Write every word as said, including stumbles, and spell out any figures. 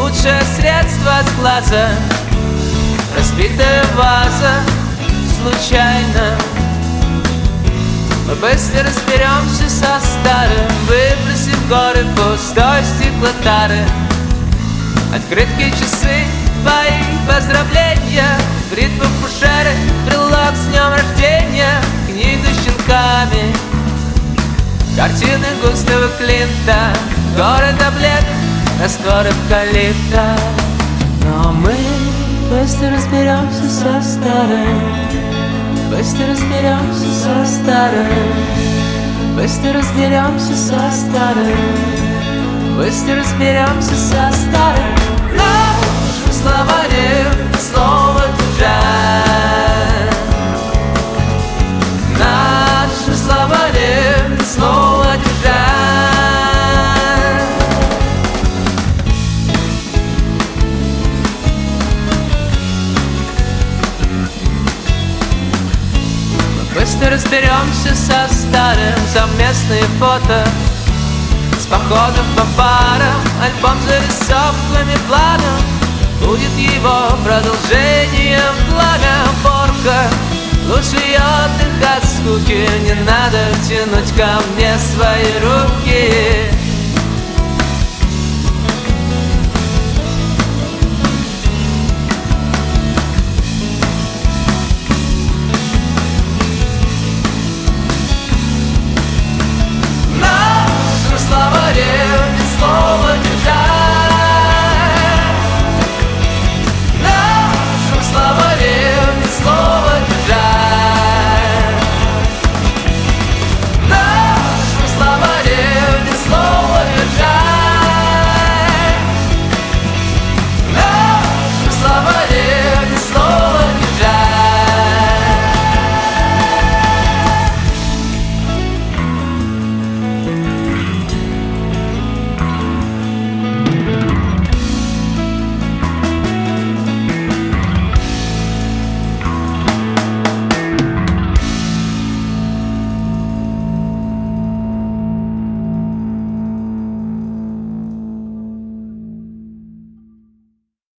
лучшее средство от глаза. Разбитая ваза случайно. Мы быстро разберемся со старым, выбросив горы пустой стеклотары. Открытки, часы, твои поздравления, бритва в фужере, брелок с днем рождения, книга с щенками, картины Густава Клинта, горы таблеток, раствор эвкалипта. Но мы быстро разберемся со старым, быстро разберемся со старым, быстро разберемся со старым, быстро разберемся со старым. Нашим словарем снова чужая, нашим словарем снова чужая. Быстро разберемся со старым, совместные фото с походов по парам, альбом с зарисовками, планом будет его продолжением. Пламя, порка, лучший отдых от скуки. Не надо тянуть ко мне свои руки.